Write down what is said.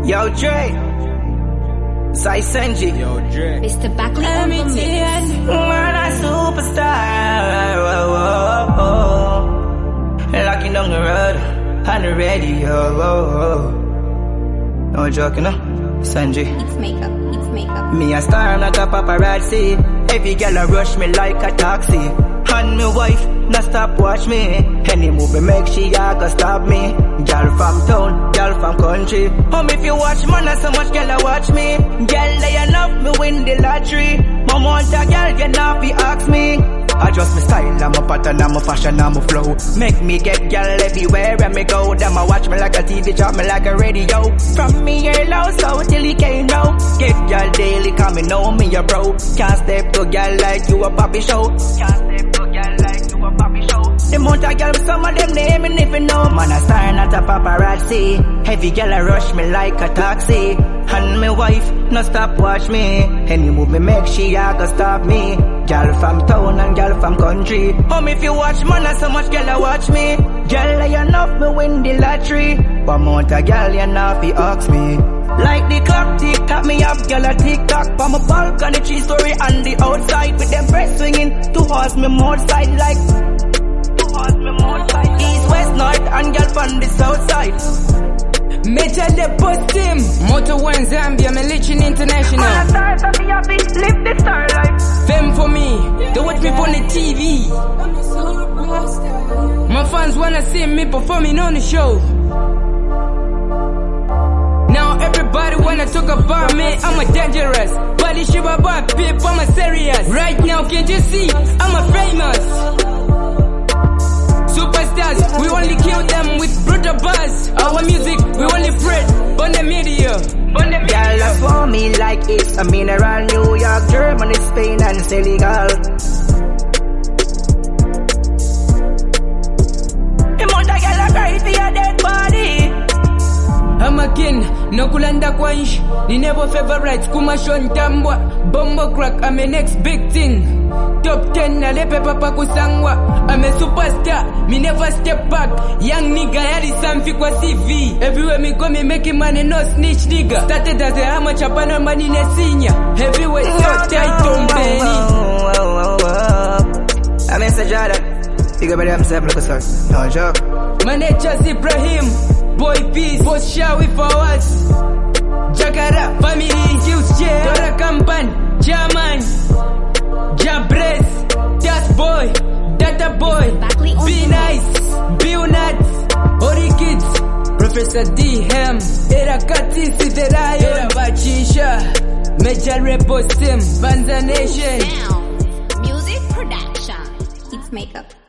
Yo, Dre. Sai Senji. Yo, Dre. Mr. Buckley on the mix. We're a superstar. Oh, oh, oh. Locking down the road on the radio. Oh, oh. No joking, no? Senji. It's makeup. It's makeup. Me a star, I'm not a paparazzi. Every girl a rush me like a taxi. And me wife, not stop watch me. Any move me make, she a go stop me. Girl from town, girl from country. If you watch man, not so much girl a watch me. Girl they enough, me win the lottery. Mom want a girl, you not be ask me. Adjust my style, I'm a pattern, I'm a fashion, I'm a flow. Make me get girl everywhere and me go. Them a watch me like a TV, drop me like a radio. From me here low, so till he can't know. Get girl daily, call me know me a bro. Can't step to girl like you a poppy show. Can't step to girl like you a poppy show. The amount of girl, some of them name and if you know. Man a star, not a paparazzi. Heavy girl a rush me like a taxi. And my wife, no stop watch me. Any move me make, she a go stop me. Girl from town and girl from country. If you watch man, not so much girl a watch me. Girl I enough, me win the lottery. One amount of girl, you not be ask me. Like the clock tick tock, me up girl a tick tock. From a balcony, 3-story on the outside. With them breasts swinging towards me more side like. East, west, north, and girl from the south side. Major the post team. Moto One Zambia, me Lichin International. Man, I start to be happy, live the star life. Fame for me, they watch me on the TV. My fans wanna see me performing on the show. Now everybody wanna talk about me, I'm a dangerous. Body shiba about people, I'm a serious. Right now, can't you see, I'm a famous. Superstars, we only kill them with brutal buzz. Our music, we only spread on the media. Girl, I for me like it's a mineral. New York, Germany, Spain, and Senegal. The amount of girl I cry for your dead body. I'm again, no kulanda kwansh. Ni never favorites, kumashon tambwa. Bombo crack, I'm a next big thing. Top 10, na lepe papa kusangwa. I'm a superstar, me never step back. Young nigga, yari samfi kwa CV. Everywhere me go, me making money, no snitch nigga. Started as a amateur, but money ne senior. Heavyweight, so tight, don't I'm Mr. Jordan. Big up himself, look at no joke. My nature's Ibrahim. Boy peace, boss showy for us. Jacarda, family, juice chair. Dora Kampan, German. Jabres, Das boy, Data boy. Be nice, be nuts. Ori kids, Professor D-Hem. Era Kati, Siterayo. Era Bachisha. Major Repo Sim, Banza Nation. Sound, music production. It's makeup.